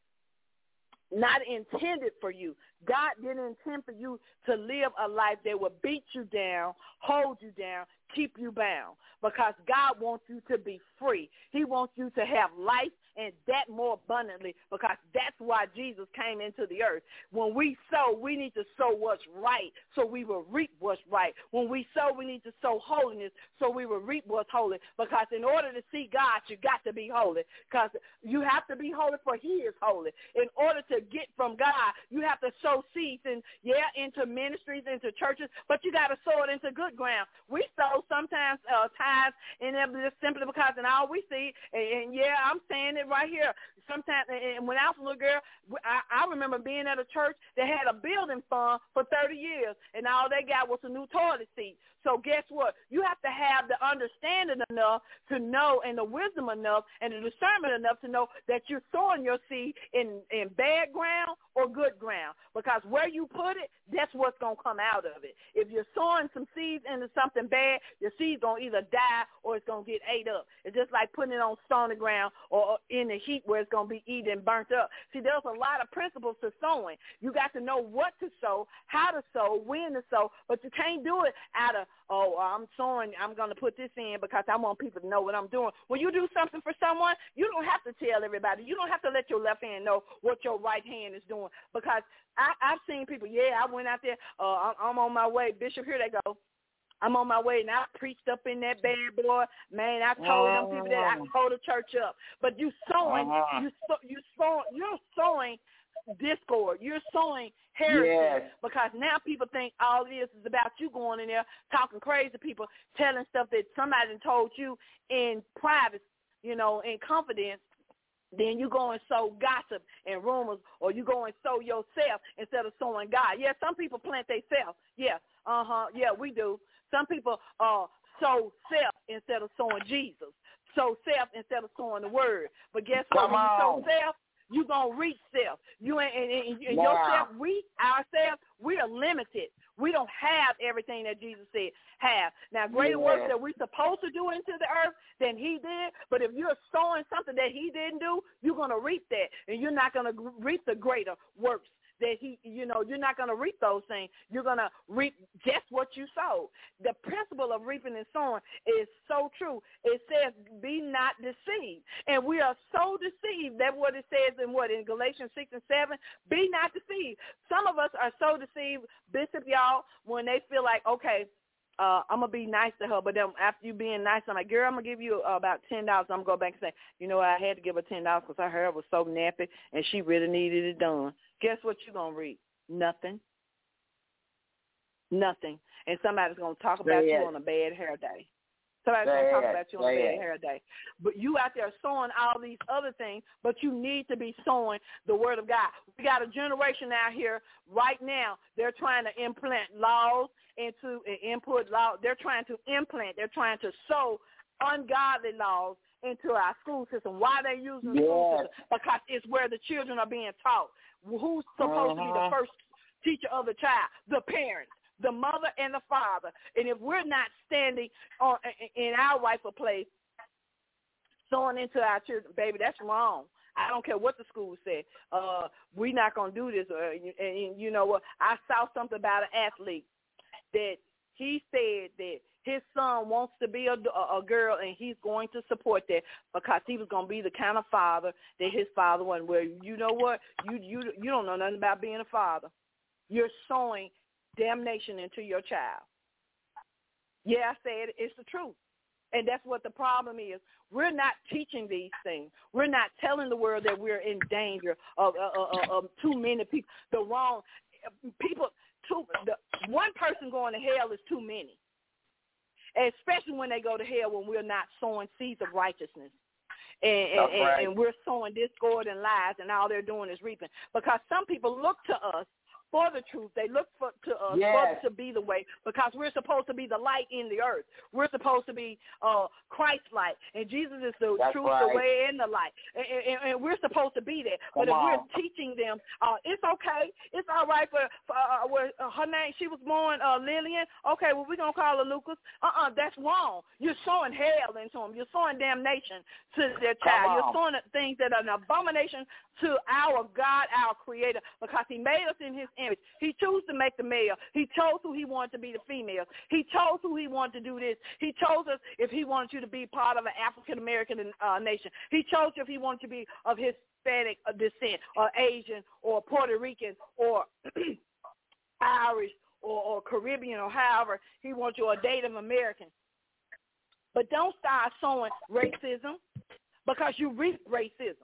not intended for you? God didn't intend for you to live a life that would beat you down, hold you down, keep you bound, because God wants you to be free. He wants you to have life, and that more abundantly, because that's why Jesus came into the earth. When we sow, we need to sow what's right so we will reap what's right. When we sow, we need to sow holiness so we will reap what's holy, because in order to see God, you got to be holy, because you have to be holy, for he is holy. In order to get from God, you have to sow seeds, and yeah, into ministries, into churches, but you got to sow it into good ground. We sow sometimes uh, tithes, and just simply because, and all we see, and, and yeah, I'm saying it right here. Sometimes, and when I was a little girl, I, I remember being at a church that had a building fund for thirty years, and all they got was a new toilet seat. So guess what? You have to have the understanding enough to know, and the wisdom enough, and the discernment enough to know that you're sowing your seed in, in bad ground or good ground, because where you put it, that's what's going to come out of it. If you're sowing some seeds into something bad, your seed's going to either die or it's going to get ate up. It's just like putting it on stony ground or in the heat where it's going to be eaten and burnt up. See, there's a lot of principles to sowing. You got to know what to sow, how to sow, when to sow, but you can't do it out of, oh, I'm sowing, I'm going to put this in because I want people to know what I'm doing. When you do something for someone, you don't have to tell everybody. You don't have to let your left hand know what your right hand is doing, because I, I've seen people, yeah, I went out there, uh, I'm on my way. Bishop, here they go. I'm on my way, and I preached up in that bad boy. Man, I told them people that I told the church up. But you sowing, uh-huh. you so, you sowing, you're sowing discord. You're sowing heresy yes. because now people think all this is about you going in there talking crazy to people, telling stuff that somebody told you in private, you know, in confidence. Then you go and sow gossip and rumors, or you go and sow yourself instead of sowing God. Yeah, some people plant themselves. Yeah, uh-huh. Yeah, we do. Some people uh, sow self instead of sowing Jesus. Sow self instead of sowing the word. But guess what? Come when on. you sow self, you're going to reach self. You ain't, and, and, and wow. yourself, we, ourselves, we are limited. We don't have everything that Jesus said have. Now, greater yeah. works that we're supposed to do into the earth than he did, but if you're sowing something that he didn't do, you're going to reap that, and you're not going to reap the greater works that he, you know, you're not going to reap those things. You're going to reap just what you sowed. The principle of reaping and sowing is so true. It says, be not deceived. And we are so deceived. That's what it says in what, in Galatians six and seven, be not deceived. Some of us are so deceived, Bishop, y'all, when they feel like, okay, Uh, I'm going to be nice to her, but then after you being nice, I'm like, girl, I'm going to give you uh, about ten dollars. I'm going to go back and say, you know what, I had to give her ten dollars because her hair was so nappy and she really needed it done. Guess what you're going to read? Nothing. Nothing. And somebody's going to talk about yeah. you on a bad hair day. Somebody's going to talk about you on a bad hair day. But you out there sowing all these other things, but you need to be sowing the word of God. We got a generation out here right now. They're trying to implant laws into uh, input law. They're trying to implant. They're trying to sow ungodly laws into our school system. Why they using the yes. school system? Because it's where the children are being taught. Who's supposed uh-huh. to be the first teacher of the child? The parents, the mother and the father. And if we're not standing on, in our rightful place, sowing into our children, baby, that's wrong. I don't care what the school said. Uh, we're not going to do this. Uh, and, and you know what? I saw something about an athlete that he said that his son wants to be a, a girl, and he's going to support that because he was going to be the kind of father that his father wasn't. Where, you know what? You you you don't know nothing about being a father. You're sowing damnation into your child. Yeah, I said it. It's the truth. And that's what the problem is. We're not teaching these things. We're not telling the world that we're in danger of, of, of, of too many people. The wrong people, too, the, one person going to hell is too many, especially when they go to hell when we're not sowing seeds of righteousness. And, and, and, right. and we're sowing discord and lies, and all they're doing is reaping. Because some people look to us for the truth. They look for, to us yes. for, to be the way, because we're supposed to be the light in the earth. We're supposed to be uh, Christ-like, and Jesus is the That's truth, right. the way, and the light. And, and, and we're supposed to be there. Come but if on. we're teaching them, uh, it's okay, it's all right for, for uh, uh, her name, she was born uh, Lillian. Okay, well, we're going to call her Lucas. Uh-uh, that's wrong. You're sowing hell into them. You're sowing damnation to their child. You're sowing things that are an abomination to our God, our Creator, because he made us in his image. He chose to make the male. He chose who he wanted to be the female. He chose who he wanted to do this. He chose us if he wanted you to be part of an African-American uh, nation. He chose you if he wanted you to be of Hispanic descent or Asian or Puerto Rican or Irish or, or Caribbean or however he wants you, or Native American. But don't start sowing racism because you reap racism.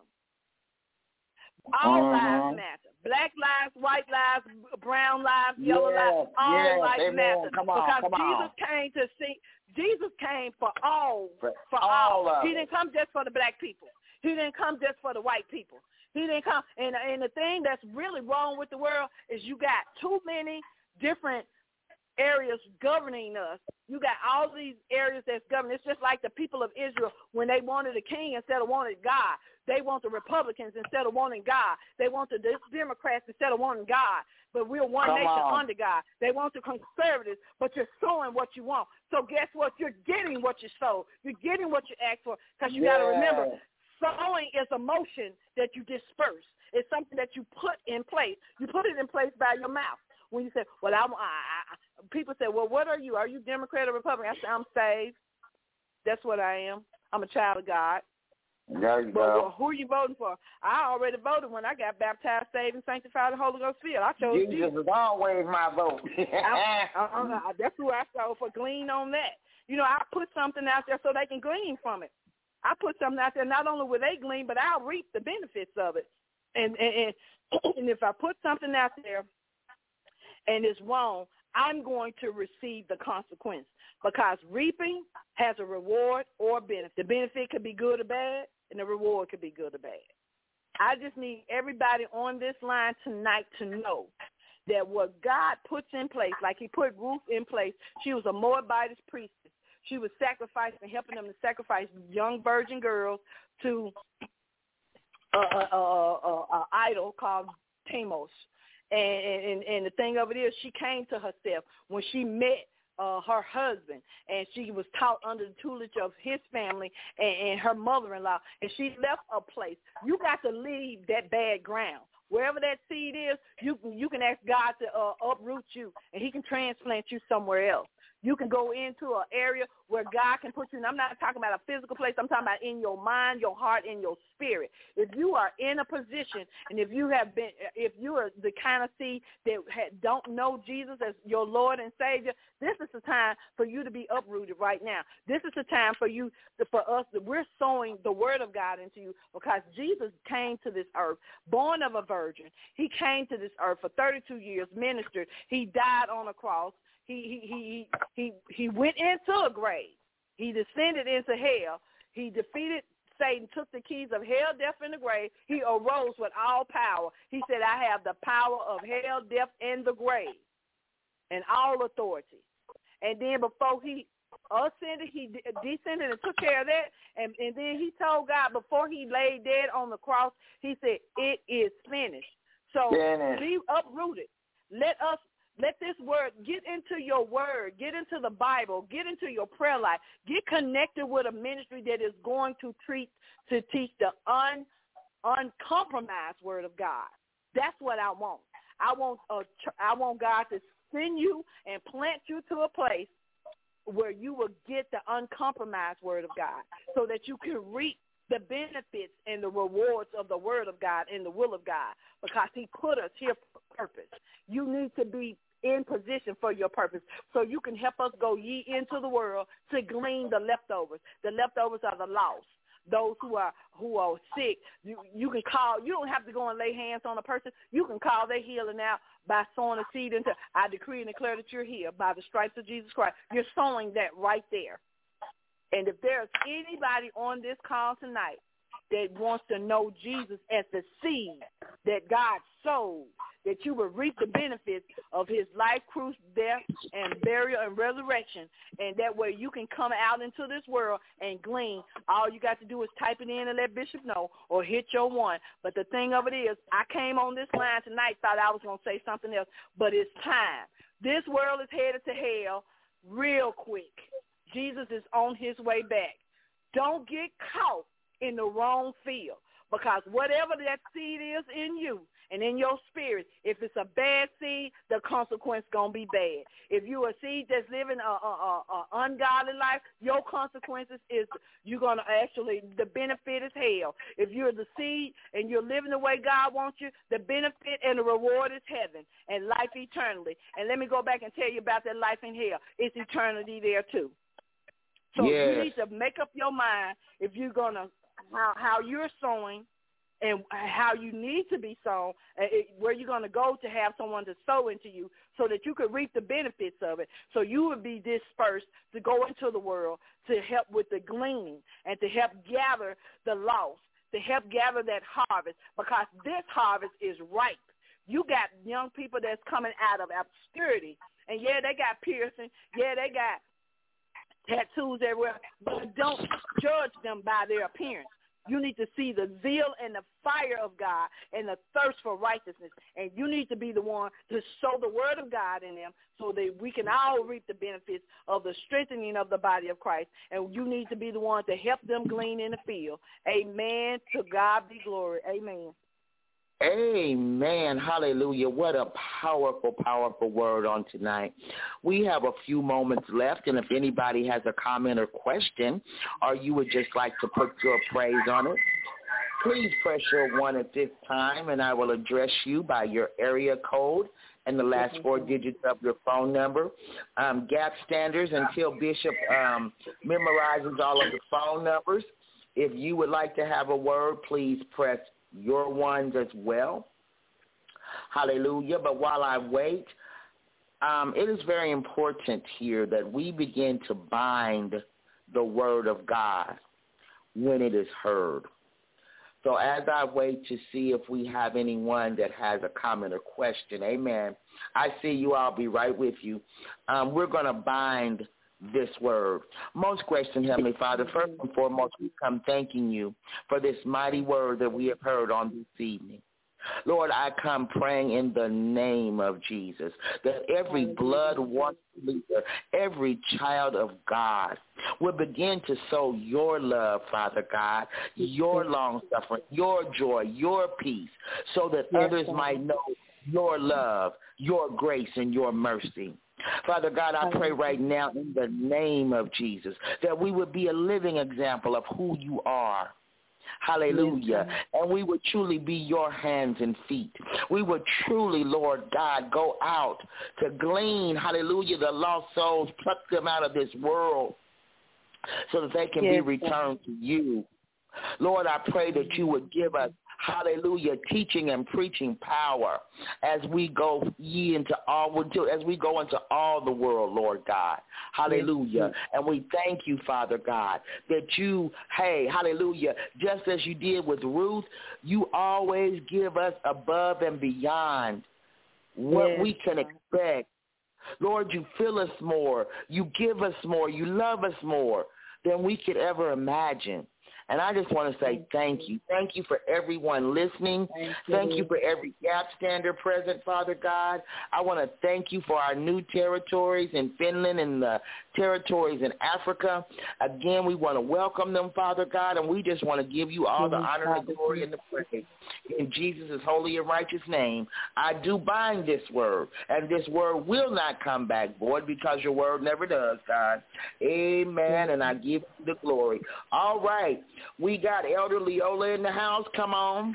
All uh-huh. lives matter. Black lives, white lives, brown lives, yellow yes, lives, all yes, lives amen. matter. Come on, because come Jesus on. came to see, Jesus came for all, for, for all. all. Of He it. didn't come just for the black people. He didn't come just for the white people. He didn't come, and, and the thing that's really wrong with the world is you got too many different areas governing us. You got all these areas that's governing. It's just like the people of Israel when they wanted a king instead of wanting God. They want the Republicans instead of wanting God. They want the Democrats instead of wanting God. But we're one Come nation on. under God. They want the conservatives, but you're sowing what you want. So guess what? You're getting what you sow. You're getting what you ask for, because you yeah. got to remember, sowing is a motion that you disperse. It's something that you put in place. You put it in place by your mouth. When you say, well, I'm, I, I, people say, well, what are you? Are you Democrat or Republican? I say, I'm saved. That's what I am. I'm a child of God. There you but go. Well, who are you voting for? I already voted when I got baptized, saved, and sanctified the Holy Ghost filled. I chose Jesus. Jesus. Jesus is always my vote. I, uh, that's who I saw for glean on that. You know, I put something out there so they can glean from it. I put something out there, not only will they glean, but I'll reap the benefits of it. And and, and, and if I put something out there and it's wrong, I'm going to receive the consequence, because reaping has a reward or benefit. The benefit could be good or bad, and the reward could be good or bad. I just need everybody on this line tonight to know that what God puts in place, like he put Ruth in place, she was a Moabitess priestess. She was sacrificing, helping them to sacrifice young virgin girls to an uh, uh, uh, uh, idol called Tammuz. And, and, and the thing of it is, she came to herself when she met uh, her husband, and she was taught under the tutelage of his family and, and her mother-in-law, and she left a place. You got to leave that bad ground. Wherever that seed is, you, you can ask God to uh, uproot you, and he can transplant you somewhere else. You can go into an area where God can put you in. I'm not talking about a physical place. I'm talking about in your mind, your heart, and your spirit. If you are in a position, and if you have been, if you are the kind of seed that don't know Jesus as your Lord and Savior, this is the time for you to be uprooted right now. This is the time for you, for us, that we're sowing the word of God into you, because Jesus came to this earth, born of a virgin. He came to this earth for thirty-two years, ministered. He died on a cross. He he he he he went into a grave. He descended into hell. He defeated Satan, took the keys of hell, death, and the grave. He arose with all power. He said, I have the power of hell, death, and the grave, and all authority. And then before he ascended, he descended and took care of that. And, and then he told God, before he laid dead on the cross, he said, it is finished. So Finished. Be uprooted. Let us Let this word, get into your word, get into the Bible, get into your prayer life, get connected with a ministry that is going to treat, to teach the un, uncompromised word of God. That's what I want. I want a, I want God to send you and plant you to a place where you will get the uncompromised word of God, so that you can reap the benefits and the rewards of the word of God and the will of God, because he put us here for a purpose. You need to be in position for your purpose, so you can help us go ye into the world to glean the leftovers. The leftovers are the lost, those who are who are sick. You, you can call. You don't have to go and lay hands on a person. You can call their healing out by sowing a seed into. I decree and declare that you're healed by the stripes of Jesus Christ. You're sowing that right there. And if there's anybody on this call tonight that wants to know Jesus as the seed that God sowed, that you will reap the benefits of his life, cruise, death, and burial and resurrection, and that way you can come out into this world and glean. All you got to do is type it in and let Bishop know, or hit your one. But the thing of it is, I came on this line tonight, thought I was going to say something else, but it's time. This world is headed to hell real quick. Jesus is on his way back. Don't get caught in the wrong field, because whatever that seed is in you and in your spirit, if it's a bad seed, the consequence going to be bad. If you're a seed that's living a, a, a, a ungodly life, your consequences is you're going to actually, the benefit is hell. If you're the seed and you're living the way God wants you, the benefit and the reward is heaven and life eternally. And let me go back and tell you about that life in hell. It's eternity there too. So yes. You need to make up your mind if you're going to, how, how you're sowing and how you need to be sown, it, where you're going to go to have someone to sow into you so that you could reap the benefits of it. So you would be dispersed to go into the world to help with the gleaning and to help gather the lost, to help gather that harvest, because this harvest is ripe. You got young people that's coming out of obscurity, and yeah, they got piercing, yeah, they got tattoos everywhere, but don't judge them by their appearance. You need to see the zeal and the fire of God and the thirst for righteousness, and you need to be the one to sow the word of God in them so that we can all reap the benefits of the strengthening of the body of Christ, and you need to be the one to help them glean in the field. Amen. To God be glory. Amen. Amen. Hallelujah. What a powerful, powerful word on tonight. We have a few moments left, and if anybody has a comment or question, or you would just like to put your praise on it, please press your one at this time, and I will address you by your area code and the last four digits of your phone number. Um, gap standards until Bishop um, memorizes all of the phone numbers. If you would like to have a word, please press your ones as well. Hallelujah. But while I wait, um, it is very important here that we begin to bind the word of God when it is heard. So as I wait to see if we have anyone that has a comment or question, amen, I see you. I'll be right with you. Um, we're going to bind this word. Most gracious and Heavenly Father, first and foremost, we come thanking you for this mighty word that we have heard on this evening. Lord, I come praying in the name of Jesus that every blood-washed believer, every child of God will begin to sow your love, Father God, your long-suffering, your joy, your peace, so that yes, others God. might know your love, your grace, and your mercy. Father God, I pray right now in the name of Jesus that we would be a living example of who you are. Hallelujah. Yes, and we would truly be your hands and feet. We would truly, Lord God, go out to glean, hallelujah, the lost souls, pluck them out of this world so that they can yes, be returned to you. Lord, I pray that you would give us, hallelujah, teaching and preaching power as we go ye into all, as we go into all the world, Lord God. Hallelujah. Yes. And we thank you, Father God, that you, hey, hallelujah, just as you did with Ruth, you always give us above and beyond what yes. we can expect. Lord, you fill us more. You give us more. You love us more than we could ever imagine. And I just want to say thank you. Thank you for everyone listening. Thank you, thank you for every gap stander present, Father God. I want to thank you for our new territories in Finland and the territories in Africa. Again, we want to welcome them, Father God, and we just want to give you all the honor and the glory and the praise. In Jesus' holy and righteous name, I do bind this word, and this word will not come back void because your word never does, God. Amen, and I give you the glory. All right. We got Elder Leola in the house. Come on.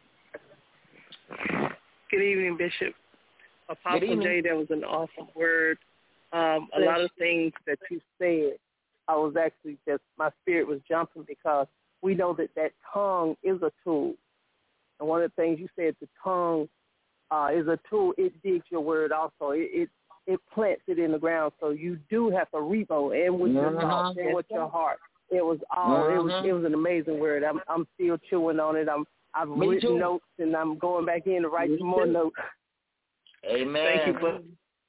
Good evening, Bishop. Apostle evening. Jay, that was an awesome word. Um, a lot of things that you said, I was actually just, my spirit was jumping because we know that that tongue is a tool. And one of the things you said, the tongue uh, is a tool. It digs your word also. It, it it plants it in the ground. So you do have to rebo and with your thoughts and with your heart. It was all. Uh-huh. It was. It was an amazing word. I'm. I'm still chewing on it. I'm. I've Me written too. notes, and I'm going back in to write Me some more too. notes. Amen. Thank you for.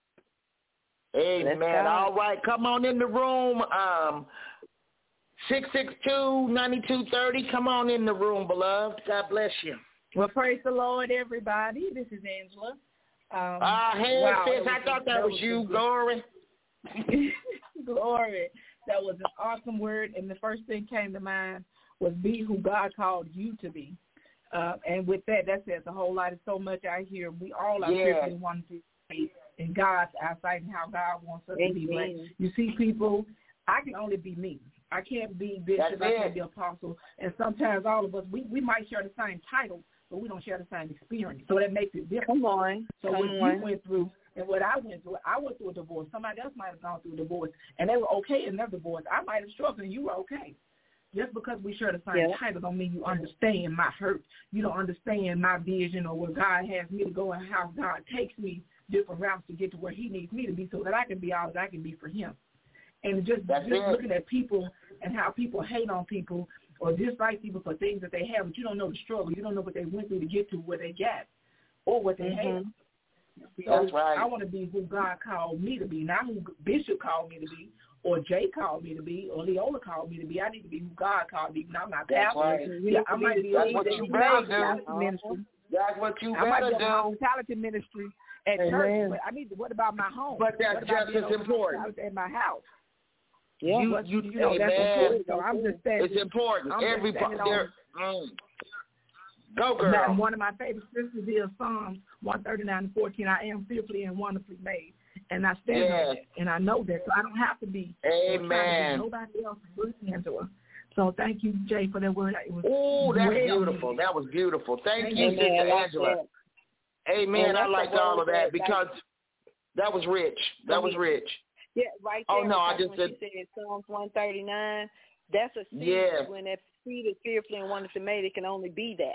Amen. All right, come on in the room. Um, six six two nine two thirty. Come on in the room, beloved. God bless you. Well, praise the Lord, everybody. This is Angela. Ah, um, uh, hey, wow, sis. I thought that, that was, was you. Glory. Glory. That was an awesome word, and the first thing came to mind was be who God called you to be. Uh, and with that, that says a whole lot. Of so much I hear. We all are yeah. simply wanting to be in God's eyesight and how God wants us Amen. to be. But you see, people, I can only be me. I can't be bishop. That's I can't it. be apostle. And sometimes all of us, we, we might share the same title, but we don't share the same experience. So that makes it different. Come on. So Come what on. you went through and what I went through, I went through a divorce. Somebody else might have gone through a divorce, and they were okay in their divorce. I might have struggled, and you were okay. Just because we share the same yeah. title don't mean you understand my hurt. You don't understand my vision or where God has me to go and how God takes me different routes to get to where he needs me to be so that I can be all that I can be for him. And just, just looking at people and how people hate on people or dislike people for things that they have, but you don't know the struggle. You don't know what they went through to get to where they got or what they mm-hmm. have. So That's right. I want to be who God called me to be, not who Bishop called me to be, or Jay called me to be, or Leola called me to be. I need to be who God called me. I'm not That's right. Yeah, I might be That's what you better do. Ministry. That's what you I might better be do. Hospitality ministry at Amen. church, but I need to. What about my home? But that's just as important. At my house. Yeah, you, but, you, you know, that's important. So I'm just saying. It's important. I'm Every just there. Mm, Go, girl. And one of my favorite scriptures is Psalms one thirty-nine and fourteen. I am fearfully and wonderfully made. And I stand yes. on it, and I know that, so I don't have to be. Amen. Nobody else is to her. So thank you, Jay, for that word. Oh, that's well beautiful. needed. That was beautiful. Thank Amen. you, Sister Angela. Amen. And I liked all of that because that was rich. That was rich. Yeah, right there. Oh, no, I just when said. She said Psalms one thirty-nine. That's a seed. Yes. When that seed is fearfully and wonderfully made, it can only be that.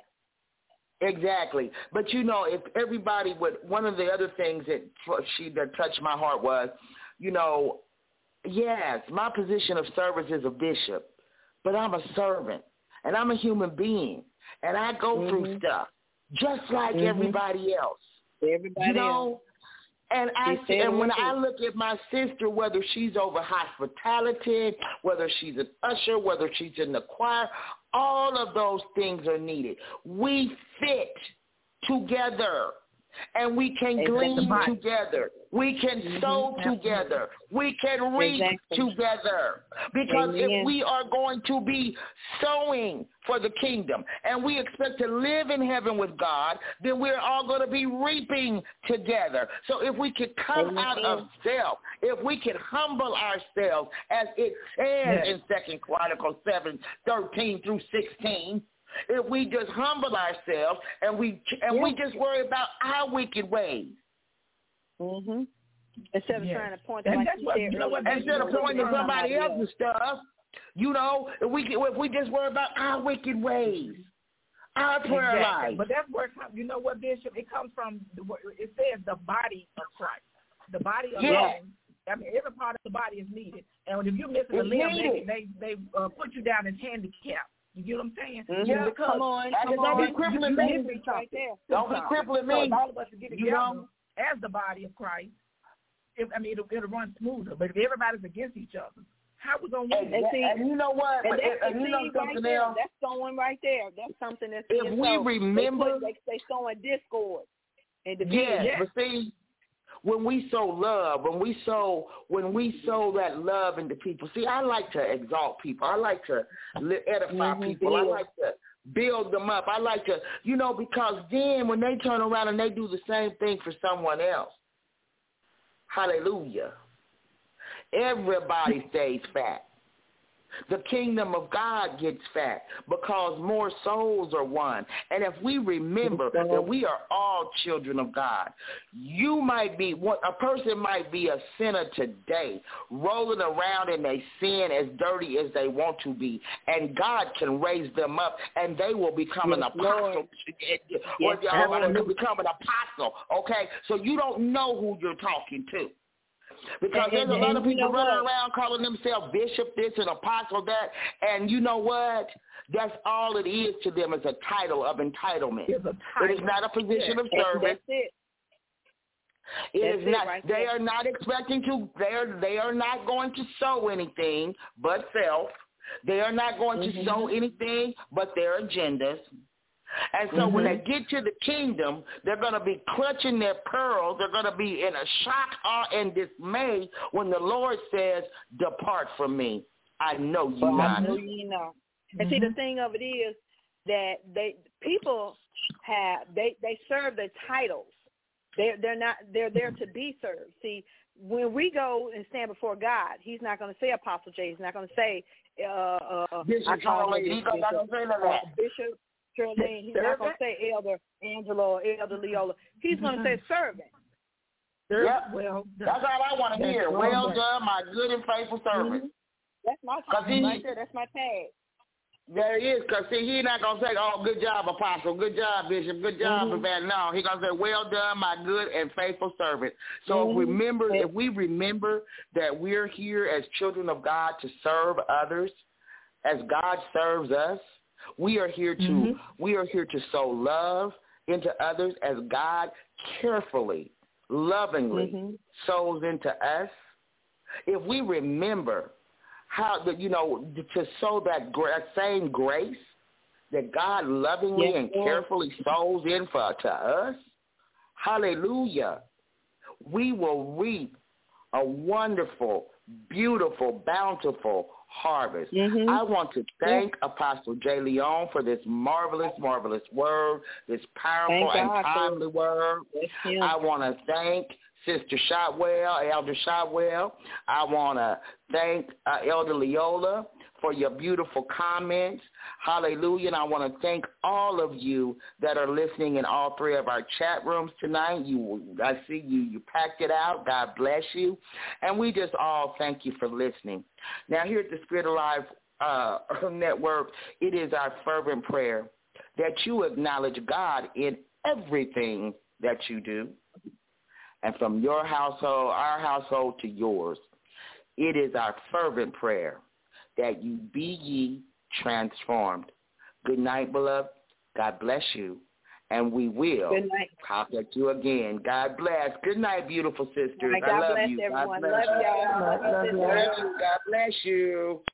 Exactly. But, you know, if everybody would, one of the other things that she that touched my heart was, you know, yes, my position of service is a bishop, but I'm a servant, and I'm a human being, and I go mm-hmm. through stuff just like mm-hmm. everybody else. Everybody you know? else. And I see, and when I look at my sister, whether she's over hospitality, whether she's an usher, whether she's in the choir, all of those things are needed. We fit together, and we can glean together. We can mm-hmm. sow together. We can reap exactly. together. Because Amen. If we are going to be sowing for the kingdom and we expect to live in heaven with God, then we're all going to be reaping together. So if we could come Amen. Out of self, if we could humble ourselves, as it says yes. in Second Chronicles seven, thirteen through sixteen, if we just humble ourselves and we and yeah. we just worry about our wicked ways. Mm-hmm. Instead of yeah. trying to point to like what, you know what, instead of pointing to somebody else's stuff, you know, if we if we just worry about our wicked ways, our prayer exactly. life. But that's where it comes, you know what, Bishop? It comes from. It says the body of Christ, the body of yeah. God. I mean, every part of the body is needed. And if you're missing a limb, they they, they uh, put you down as handicapped. You get what I'm saying? Mm-hmm. Yeah, because come on, come don't on. be crippling me. Right there. Don't be crippling me. So all of us to get together you know? as the body of Christ. If, I mean, it'll, it'll run smoother. But if everybody's against each other, how we gonna win? And, and, and you know what? And, and, and you know something right else? That's sowing right there. That's something that's if we sold. remember, they, put, they, they sowing discord and division. Yes, yes, but see, when we sow love, when we sow, when we sow that love into people. See, I like to exalt people. I like to edify mm-hmm. people. I like to build them up. I like to, you know, because then when they turn around and they do the same thing for someone else, hallelujah, everybody stays fat. The kingdom of God gets fat because more souls are won. And if we remember that we are all children of God, you might be, a person might be a sinner today, rolling around in their sin as dirty as they want to be, and God can raise them up, and they will become yes, an apostle. Yes, or they will become an apostle, okay? So you don't know who you're talking to. Because and, there's and, a lot of people you know running what? around calling themselves bishop this and apostle that, and you know what? That's all it is to them is a title of entitlement. It's a title. It is not a position yeah. of service. That's it. It That's is it not. right they there. are not expecting to. They are. They are not going to sow anything but self. They are not going mm-hmm. to sow anything but their agendas. And so mm-hmm. when they get to the kingdom, they're going to be clutching their pearls. They're going to be in a shock, awe, and dismay when the Lord says, "Depart from me. I know you well, not." I know you know. Mm-hmm. And see, the thing of it is that they people have they they serve their titles. They're they're not they're there to be served. See, when we go and stand before God, He's not going to say Apostle J. He's not going to say uh, uh, Bishop. I call He's Bishop, not going to say none of that. Bishop. Charlene, he's not going to say Elder Angela or Elder Leola. He's going to say servant. Yep. Well, that's all I want to hear. Well done, my good and faithful servant. Mm-hmm. That's my tag right there. That's my tag. There he is, because, see, he's not going to say, oh, good job, Apostle, good job, Bishop, good job, mm-hmm. Evangelist. No, he's going to say, well done, my good and faithful servant. So mm-hmm. if, remember, if we remember that we're here as children of God to serve others as God serves us, we are here to mm-hmm. we are here to sow love into others as God carefully, lovingly mm-hmm. sows into us. If we remember how the you know to sow that, that same grace that God lovingly yes, and Lord. carefully sows in for to us, hallelujah, we will reap a wonderful, beautiful, bountiful, harvest. Mm-hmm. I want to thank yeah. Apostle J. Leon for this marvelous, marvelous word, this powerful and timely word. I want to thank Sister Shotwell, Elder Shotwell. I want to thank uh, Elder Leola for your beautiful comments. Hallelujah. And I want to thank all of you that are listening in all three of our chat rooms tonight. You, I see you, you packed it out. God bless you. And we just all thank you for listening. Now, here at the Spirit Alive uh, Network, it is our fervent prayer that you acknowledge God in everything that you do. And from your household, our household to yours, it is our fervent prayer that you be ye transformed. Good night, beloved. God bless you. And we will contact you again. God bless. Good night, beautiful sisters. Right, I love bless you. Everyone. God bless love you. y'all. Love, love you. God bless you.